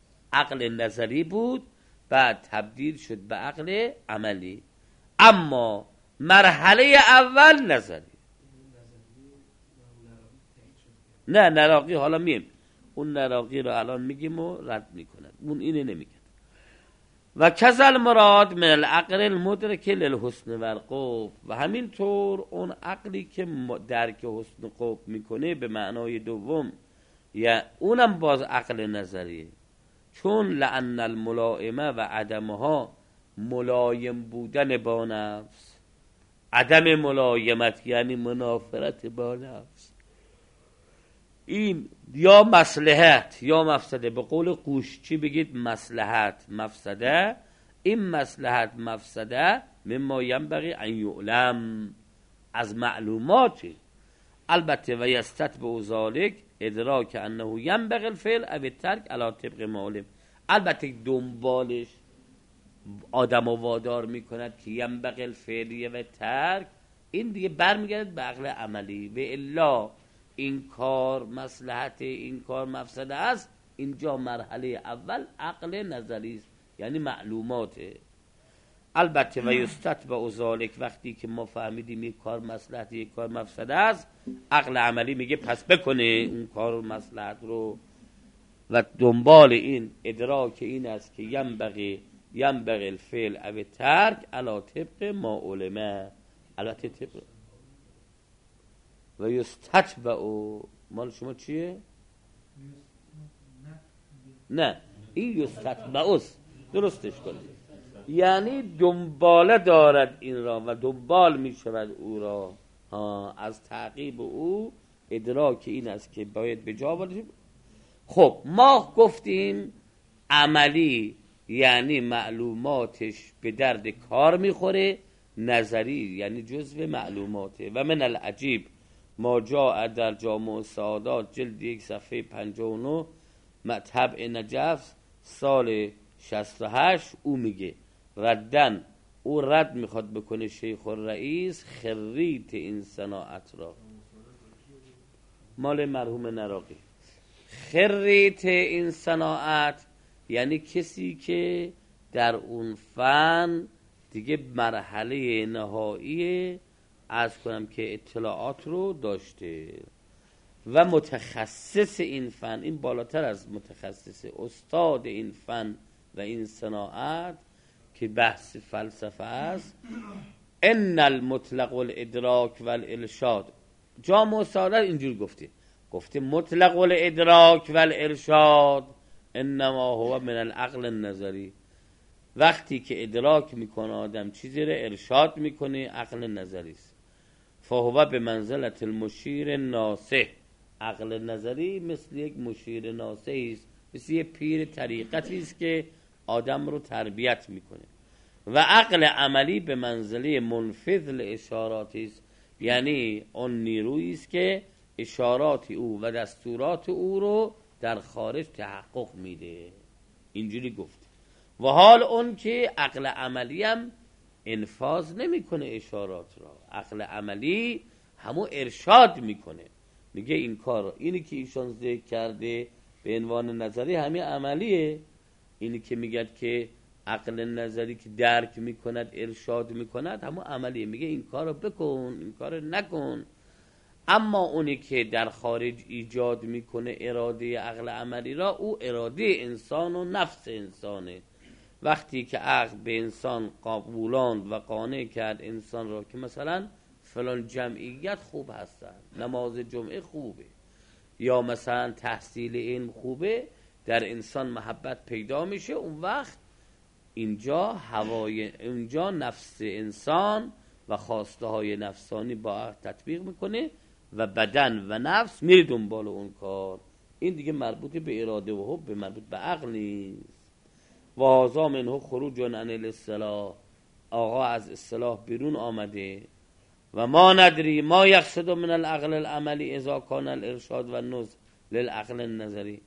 عقل نظری بود، بعد تبدیل شد به عقل عملی. اما مرحله اول نظری، نه نراقی حالا میم اون نراقی رو الان میگیم و رد میکنن، اون اینه نمیگن. و کذل مراد من العقل المدرک للحسن و القبح، و همینطور اون عقلی که درک حسن و قبح میکنه به معنای دوم، یا اونم باز عقل نظریه. چون لأن الملائمه و عدمها، ملایم بودن با نفس عدم ملایمت یعنی منافرت با نفس. این یا مصلحت یا مفسده. به قول قوشچی بگید مصلحت مفسده. این مصلحت مفسده مما ینبغی ان یعلم، از معلوماتی. البته و یستتبع ذلک ادراک انه ینبغی الفعل او الترک علی طبق معلوم. البته دنبالش آدم وادار میکند که ینبغی الفعل و ترک، این دیگه برمیگرد به عقل عملی. و الا این کار مصلحت، این کار مفسده است، اینجا مرحله اول عقل نظری است، یعنی معلوماته. البته و یستتبع ذلک، وقتی که ما فهمیدیم یک کار مصلحت یک کار مفسده است، عقل عملی میگه پس بکنه اون کار مصلحت رو. و دنبال این ادراک این است که ینبغی ینبغی الفعل او ترک علی طبق ما علمه. البته طبق و یستتبع مال شما چیه؟ نه این یستتبع است، درستش کنید. یعنی دنباله دارد این را و دنبال می شود او را. ها، از تعقیب او ادراک این است که باید به جا باشیم. خب ما گفتیم عملی یعنی معلوماتش به درد کار میخوره، نظری یعنی جزء معلوماته. و من العجیب ما جاء در جامع السعادات جلد یک صفحه پنجاه و نه مطبع نجف سال شصت و هشت، او میگه ردن، او رد میخواد بکنه شیخ الرئیس خریت این صناعت را، مال مرحوم نراقی. خریت این صناعت یعنی کسی که در اون فن دیگه مرحله نهایی از کنم که اطلاعات رو داشته و متخصص این فن، این بالاتر از متخصص، استاد این فن و این صناعت که بحث فلسفه است. ان المطلق الادراک والارشاد، جامع السعادت اینجور گفته گفته مطلق الادراک والارشاد انما هو من العقل النظری. وقتی که ادراک میکنه آدم چیزی رو ارشاد میکنه، عقل نظری است. فهو به منزلت المشیر ناصح، عقل نظری مثل یک مشیر ناصح است، مثل یک پیر طریقتی است که آدم رو تربیت میکنه. و عقل عملی به منزله منفذ لاشاراتی است، یعنی اون نیرویی است که اشارات او و دستورات او رو در خارج تحقق میده. اینجوری گفت. و حال اون که عقل عملی هم انفاذ نمیکنه اشارات را، عقل عملی همو ارشاد میکنه، میگه این کار، اینی که ایشان ذکر کرده به عنوان نظری همین عملیه. اینی که میگه که عقل نظری که درک میکند ارشاد میکند همو عملیه، میگه این کارو بکن این کارو نکن. اما اونی که در خارج ایجاد میکنه اراده عقل عملی را، او اراده انسان و نفس انسانه. وقتی که عقل به انسان قبولاند و قانع کرد انسان را که مثلا فلان جمعیت خوب هستن، نماز جمعه خوبه، یا مثلا تحصیل علم خوبه، در انسان محبت پیدا میشه، اون وقت اینجا هوای اینجا نفس انسان و خواسته های نفسانی با عقل تطبیق میکنه و بدن و نفس میره دنبال اون کار. این دیگه مربوط به اراده و حب، مربوط به عقل نیست. و هذا منه خروج عن الاصطلاح، آقا از اصطلاح بیرون آمده. و ما ندری ما یقصد من العقل العملی اذا کان الارشاد و النصح للعقل النظری.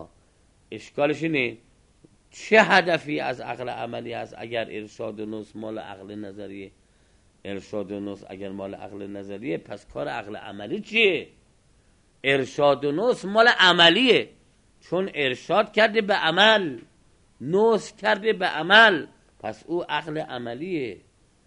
اشکالش اینه چه هدفی از عقل عملی هست اگر ارشاد و نصح مال عقل نظریه؟ ارشاد و نصح اگر مال عقل نظریه، پس کار عقل عملی چیه؟ ارشاد و نصح مال عملیه، چون ارشاد کرده به عمل، نصح کرده به عمل، پس او عقل عملیه.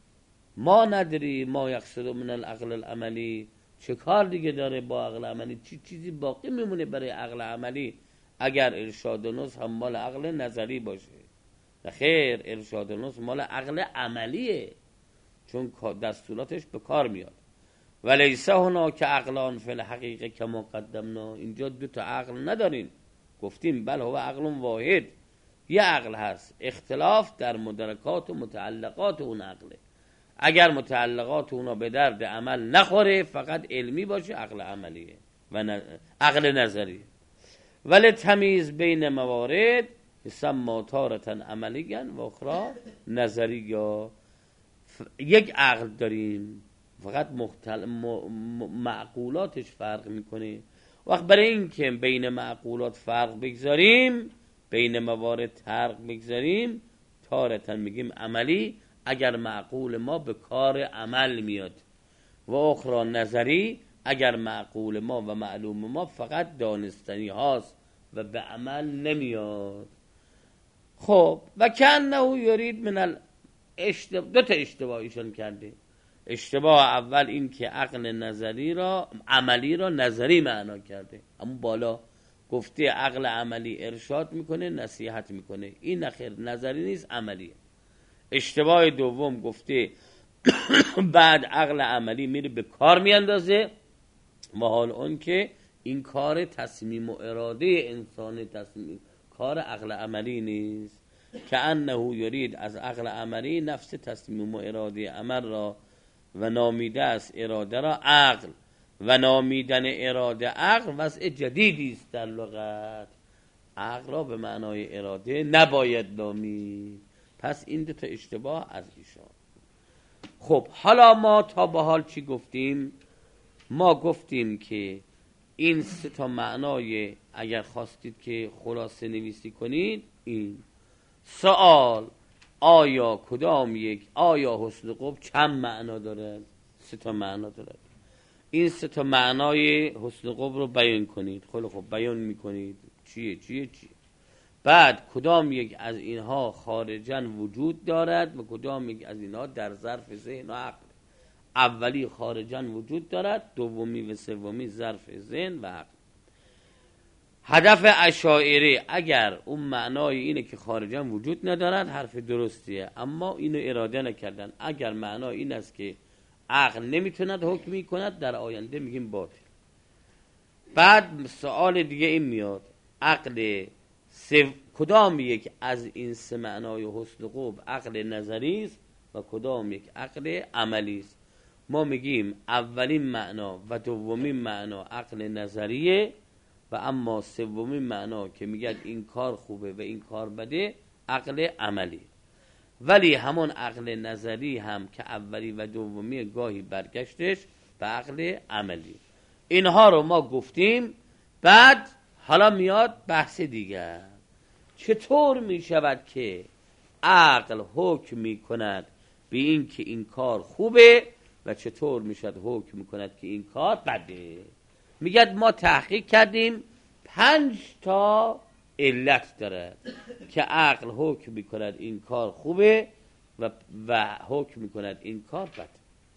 ما نداری ما یقصد من العقل العملی، چه کار دیگه داره با عقل عملی؟ چی چیزی باقی میمونه برای عقل عملی اگر ارشاد و نصح هم مال عقل نظری باشه؟ خیر، ارشاد و نصح مال عقل عملیه، چون دستوراتش به کار میاد. ولیسه هناک عقلان فی الحقیقه که مقدمنا، اینجا دو تا عقل ندارین، گفتیم بل هو عقل واحد، یه عقل هست، اختلاف در مدرکات و متعلقات اون عقله. اگر متعلقات اونا به درد عمل نخوره فقط علمی باشه عقل عملیه و ن... عقل نظری. ولی تمیز بین موارد یسمى تارة عملیاً و اخرى نظری. یا ف... یک عقل داریم فقط مختل... م... م... معقولاتش فرق میکنه. وقت برای این که بین معقولات فرق بگذاریم، بین موارد فرق بگذاریم، تارة میگیم عملی اگر معقول ما به کار عمل میاد، و اخرى نظری اگر معقول ما و معلوم ما فقط دانستنی هاست و به عمل نمیاد. خب و کانه یرید من الاشتباه، دو تا اشتباهیشون کرده. اشتباه اول این که عقل نظری را عملی را نظری معنا کرده، اما بالا گفته عقل عملی ارشاد میکنه نصیحت میکنه، این نخیر نظری نیست عملیه. اشتباه دوم گفته بعد عقل عملی میره به کار میاندازه، و حال اون که این کار تصمیم و اراده انسان، تصمیم کار عقل عملی نیست. که انه یرید از عقل عملی نفس تصمیم و اراده عمل را و نامیده است اراده را عقل، و نامیدن اراده عقل وضع جدیدی است در لغت. عقل را به معنای اراده نباید نامید. پس این دو تا اشتباه از ایشان. خب حالا ما تا به حال چی گفتیم؟ ما گفتیم که این سه تا معنای، اگر خواستید که خلاصه نویسی کنید، این سوال آیا کدام یک، آیا حسن قبح چند معنا دارد؟ سه تا معنا دارد. این سه تا معنای حسن قبح رو بیان کنید. خیلی خب بیان میکنید چیه چیه چیه. بعد کدام یک از اینها خارجاً وجود دارد و کدام یک از اینها در ظرف ذهن و عقل. اولی خارجاً وجود دارد، دومی و سومی ظرف ذهن و عقل. هدف اشاعره اگر اون معنای اینه که خارجاً وجود ندارد، حرف درستیه، اما اینو اراده نکردن. اگر معنای این است که عقل نمیتوند حکمی کند، در آینده میگیم باطل. بعد سوال دیگه این میاد، عقل سو... کدام یک از این سه معنای حسن قبح عقل نظری است و کدام یک عقل عملی است؟ ما میگیم اولین معنا و دومین معنا عقل نظریه، و اما سومین معنا که میگه این کار خوبه و این کار بده عقل عملی. ولی همون عقل نظری هم که اولی و دومی گاهی برگشتش به عقل عملی. اینها رو ما گفتیم. بعد حالا میاد بحث دیگر، چطور میشود که عقل حکم میکند به این که این کار خوبه و چطور میشد حکم میکند که این کار بده؟ میگه ما تحقیق کردیم پنج تا علت داره که عقل حکم میکند این کار خوبه و, و حکم میکند این کار بده.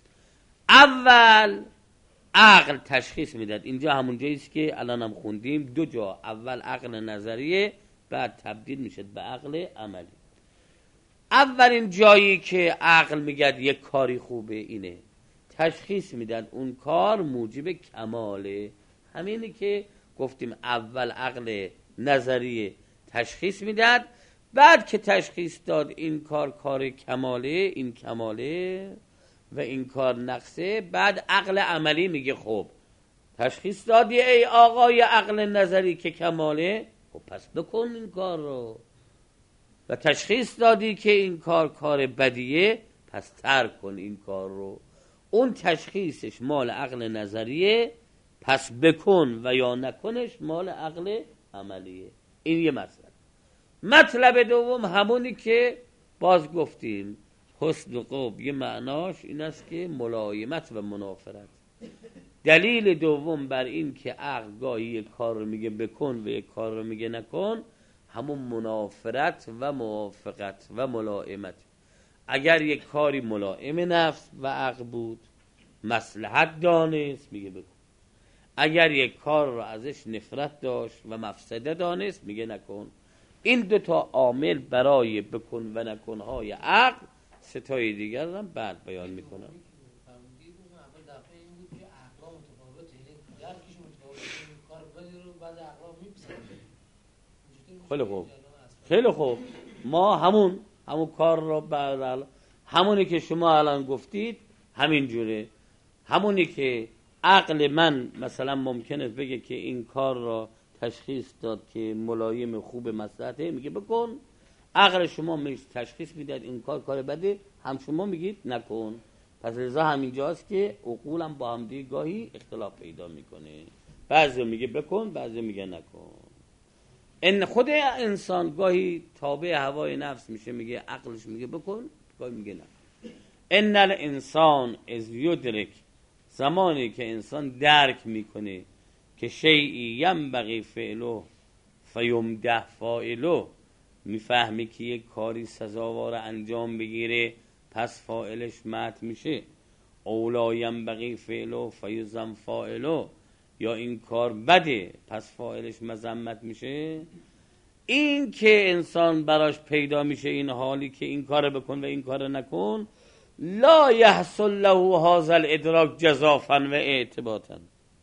اول عقل تشخیص میداد، اینجا همون جاییست که الان هم خوندیم، دو جا، اول عقل نظریه بعد تبدیل میشد به عقل عملی. اولین جایی که عقل میگه یک کاری خوبه اینه، تشخیص میداد اون کار موجب کماله. همینی که گفتیم اول عقل نظریه تشخیص میداد، بعد که تشخیص داد این کار کار کماله، این کماله و این کار نقصه، بعد عقل عملی میگه خب تشخیص دادی ای آقای عقل نظری که کماله، خب پس بکن این کار رو. و تشخیص دادی که این کار کار بدیه، پس ترک کن این کار رو. اون تشخیصش مال عقل نظریه، پس بکن و یا نکنش مال عقل عملیه. این یه مطلب. مطلب دوم همونی که باز گفتیم، حسن قبح یه معناش این است که ملایمت و منافرت. دلیل دوم بر این که عقل گاهی یک کار رو میگه بکن و یک کار رو میگه نکن، همون منافرت و موافقت و ملائمت. اگر یک کاری ملائم نفس و عقل بود، مصلحت دانست، میگه بکن. اگر یک کار رو ازش نفرت داشت و مفسده دانست، میگه نکن. این دو تا عامل برای بکن و نکنهای عقل، ستای دیگر رو بعد بیان میکنم. خیلی خوب، خیلی خوب. ما همون همون کار رو بعد همونی که شما الان گفتید همین جوره. همونی که عقل من مثلا ممکنه بگه که این کار را تشخیص داد که ملایم خوب مصلحته، میگه بکن. عقل شما میش تشخیص میداد این کار کار بده، هم شما میگید نکن. پس لذا همینجاست که عقول هم با هم دیگه گاهی اختلاف پیدا میکنه. بعضی میگه بکن، بعضی میگه نکن. ان خود انسان گاهی تابع هوای نفس میشه، میگه عقلش میگه بکن، گاهی میگه نه. ان الانسان از یدرک، زمانی که انسان درک میکنه که شیئی ینبغی فعله فیمدح فاعله، میفهمی که یک کاری سزاوار انجام بگیره پس فاعلش مدح میشه. اولا ینبغی فعله فیذم فاعله، یا این کار بده پس فاعلش مذمت میشه. این که انسان براش پیدا میشه این حالی که این کار بکن و این کار نکن، لا یحصل له هذا الادراک جزافا و اعتباطا.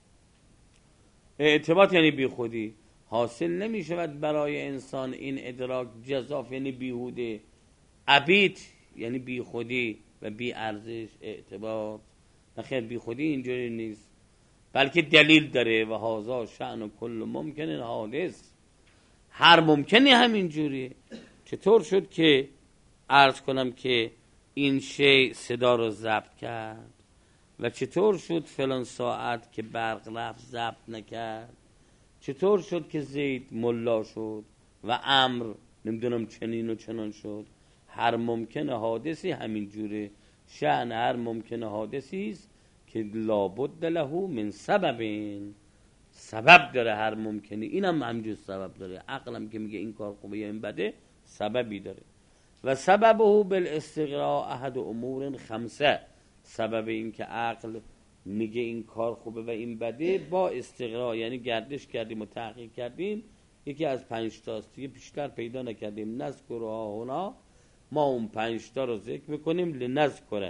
اعتباط یعنی بی خودی. حاصل نمیشود برای انسان این ادراک جزاف یعنی بیهوده، عبیط یعنی بی خودی و بی ارزش. اعتباط نخیر، بی خودی اینجوری نیست، بلکه دلیل داره. و هذا شأن کل ممکن حادث، هر ممکنی همین جوریه. چطور شد که عرض کنم که این شی صدا رو ضبط کرد و چطور شد فلان ساعت که برق رفت ضبط نکرد؟ چطور شد که زید ملا شد و امر نمیدونم چنین و چنان شد؟ هر ممکن حادثی همین جوره. شأن هر ممکن حادثی است که لابد له من سببین، سبب داره هر ممکنی. اینم همجور سبب داره. عقلم که میگه این کار خوبه یا این بده سببی داره. و سببه بالاستقراء احد امور خمسه، سبب این که عقل میگه این کار خوبه و این بده با استقراء یعنی گردش کردیم و تحقیق کردیم، یکی از پنج تاست دیگه بیشتر پیدا نکردیم. نذکرها هنا، ما اون پنج تا رو ذکر میکنیم. لنذکر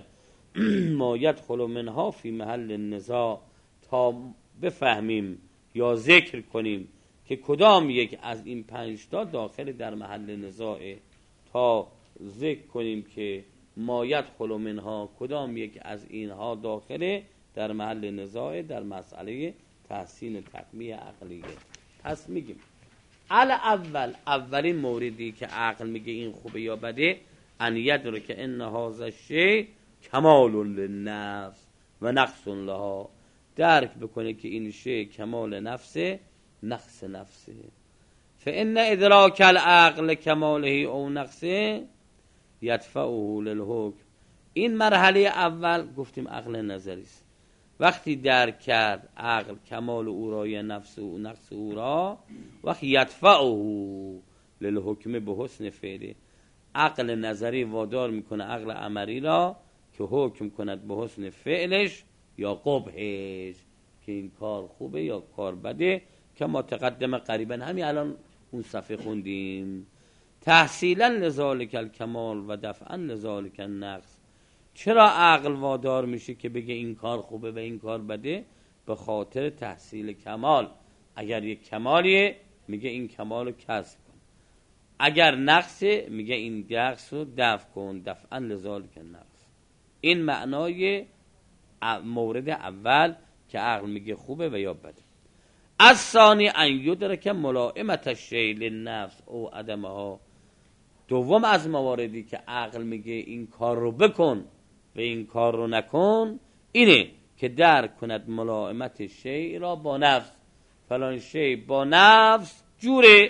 ما یدخل منها فی محل النزاع، تا بفهمیم یا ذکر کنیم که کدام یک از این پنج تا داخل در محل نزاعه، تا ذکر کنیم که ما یدخل منها کدام یک از اینها داخل در محل نزاعه در مسئله تحسین تقویه عقلیه. پس میگیم الاول، اولین موردی که عقل میگه این خوبه یا بده، ان یدرک ان هذا الشیء کمال للنفس و نقص لها، درک بکنه که این شی کمال نفسه نقص نفسه. فان ادراک العقل کماله او نقصه یدفعه للحکم. این مرحله اول گفتیم عقل نظری است. وقتی درک کرد عقل کمال او را یا نفس او نقص او را، وقتی یدفعه للحکم به حسن فعله، عقل نظری وادار میکنه عقل عملی را که حکم کند به حسن فعلش یا قبحش، که این کار خوبه یا کار بده. که ما تقدم قریبا همین الان اون صفحه خوندیم. تحصیلا لذالک الکمال و دفعا لذالک النقص. چرا عقل وادار میشه که بگه این کار خوبه و این کار بده؟ به خاطر تحصیل کمال. اگر یک کمالیه میگه این کمال رو کسب کن، اگر نقصه میگه این نقص رو دفع کن. دفعا لذالک النقص. این معنای مورد اول که عقل میگه خوبه و یا بده. از ثانی ان یدرک ملائمت الشیء للنفس او عدمها. دوم از مواردی که عقل میگه این کار رو بکن و این کار رو نکن، اینه که درک کند ملائمت شیء را با نفس. فلان شیء با نفس جوره،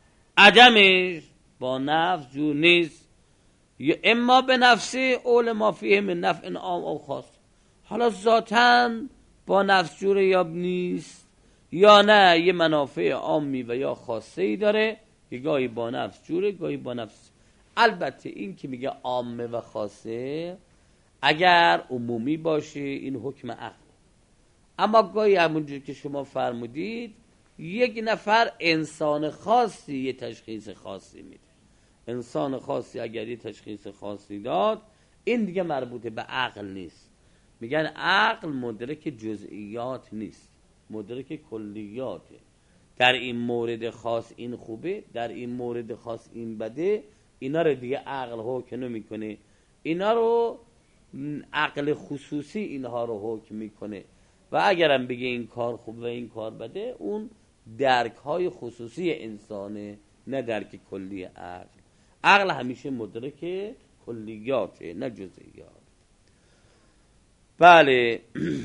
عدمش با نفس جور نیست. یا اما به نفسه اول ما فیه من نفع عام او خاص. حالا ذاتاً با نفس جوره یا نیست، یا نه یه منافع عامی و یا خاصه ای داره که گاهی با نفس جوره گاهی با نفس. البته این که میگه عامه و خاصه اگر عمومی باشه این حکم عقل، اما گاهی همونجور که شما فرمودید یک نفر انسان خاصی یه تشخیص خاصی میده. انسان خاصی اگر یه تشخیص خاصی داد، این دیگه مربوط به عقل نیست. میگن عقل مدرک جزئیات نیست، مدرک کلیاته. در این مورد خاص این خوبه، در این مورد خاص این بده، اینا رو دیگه عقل حکم نمیکنه. اینا رو عقل خصوصی اینها رو حکم میکنه و اگرم بگه این کار خوب و این کار بده، اون درک های خصوصی انسانه، نه درک کلی عقل. عقل همیشه مدرک کلیاته نه جزئیات. بله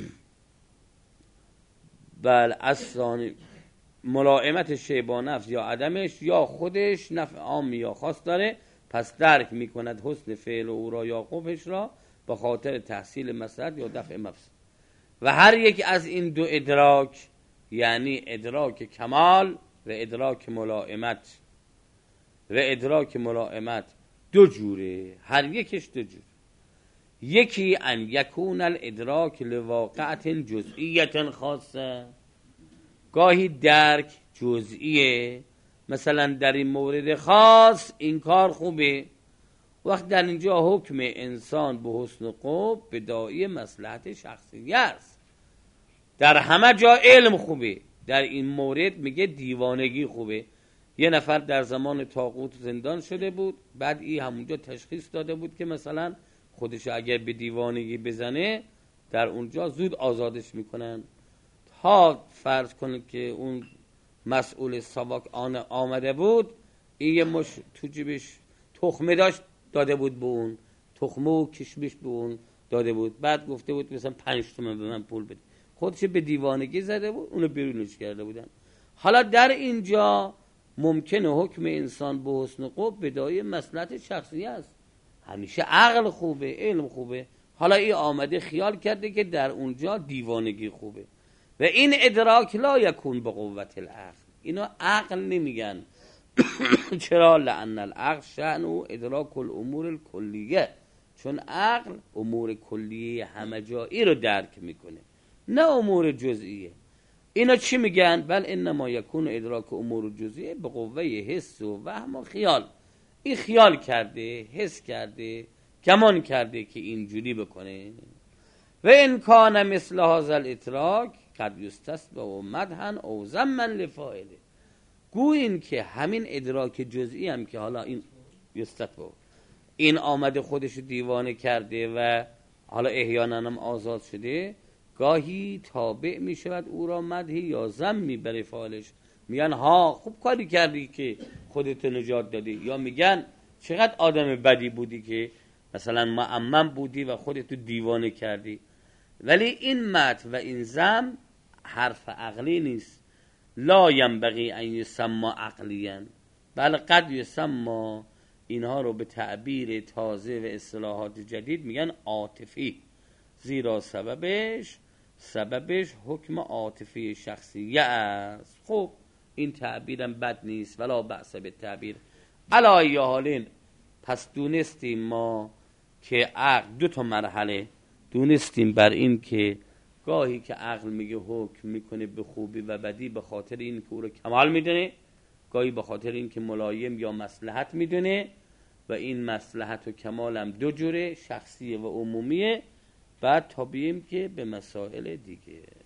بله اصلا ملائمت شی با نفس یا عدمش، یا خودش نفع عام یا خاص داره، پس درک میکند حسن فعل او را یا قبحش را به خاطر تحصیل مصلحت یا دفع مفسد. و هر یک از این دو ادراک، یعنی ادراک کمال و ادراک ملائمت و ادراک ملائمت دو جوره، هر یکش دو جوره. یکی ان یکون الادراک لواقعت جزئیت خاصه، گاهی درک جزئیه، مثلا در این مورد خاص این کار خوبه، وقت در اینجا حکم انسان به حسن قبح به داعی مصلحت شخصی است. در همه جا علم خوبه، در این مورد میگه دیوانگی خوبه. یه نفر در زمان طاغوت زندان شده بود، بعد این همونجا تشخیص داده بود که مثلا خودش اگر به دیوانگی بزنه در اونجا زود آزادش میکنن. تا فرض کنید که اون مسئول ساواک آن آمده بود، این یه مش تو جیبش تخمه داشت داده بود به اون، تخمه و کشمش به اون داده بود، بعد گفته بود مثلا پنج تومن به من پول بده، خودش به دیوانگی زده بود، اونو بیرونش کرده بودن. حالا در اینجا ممکنه حکم انسان به حسن قبح به داعی مصلحت شخصی است. همیشه عقل خوبه، علم خوبه، حالا این آمده خیال کرده که در اونجا دیوانگی خوبه. و این ادراک لا یکون به قوت العقل، اینو عقل نمیگن. چرا؟ لأن العقل شأن و ادراک الامور الکلیه، چون عقل امور کلیه همه جایی رو درک میکنه، نه امور جزئیه. اینا چی میگن؟ بل انما یکون ادراک امور جزئیه به قوه حس و وهم و خیال. این خیال کرده، حس کرده، گمان کرده که اینجوری بکنه. و ان کان مثل هذا الادراک قد یستسب و مدحن او ذما لفاعله. گویا این که همین ادراک جزئی هم که حالا این یستسب، این آمده خودش دیوانه کرده و حالا احیانا هم آزاد شده، گاهی تابع می شود او را مدحی یا ذمی برای فاعلش. میگن ها خوب کاری کردی که خودت نجات دادی، یا میگن چقدر آدم بدی بودی که مثلا معمم بودی و خودت دیوانه کردی. ولی این مدح و این ذم حرف عقلی نیست. لا ینبغی ان یسمى عقلیا، بل قد یسمى، اینها رو به تعبیر تازه و اصطلاحات جدید میگن عاطفی، زیرا سببش سببش حکم عاطفی شخصیه است. خب این تعبیرم بد نیست، ولا بأس به تعبیر. علی حالین، پس دونستیم ما که عقل دو تا مرحله، دونستیم بر این که گاهی که عقل میگه حکم میکنه به خوبی و بدی به خاطر این که او رو کمال میدونه، گاهی به خاطر این که ملایم یا مصلحت میدونه، و این مصلحت و کمال هم دو جوره، شخصیه و عمومیه. بعد تا بیم که به مسائل دیگه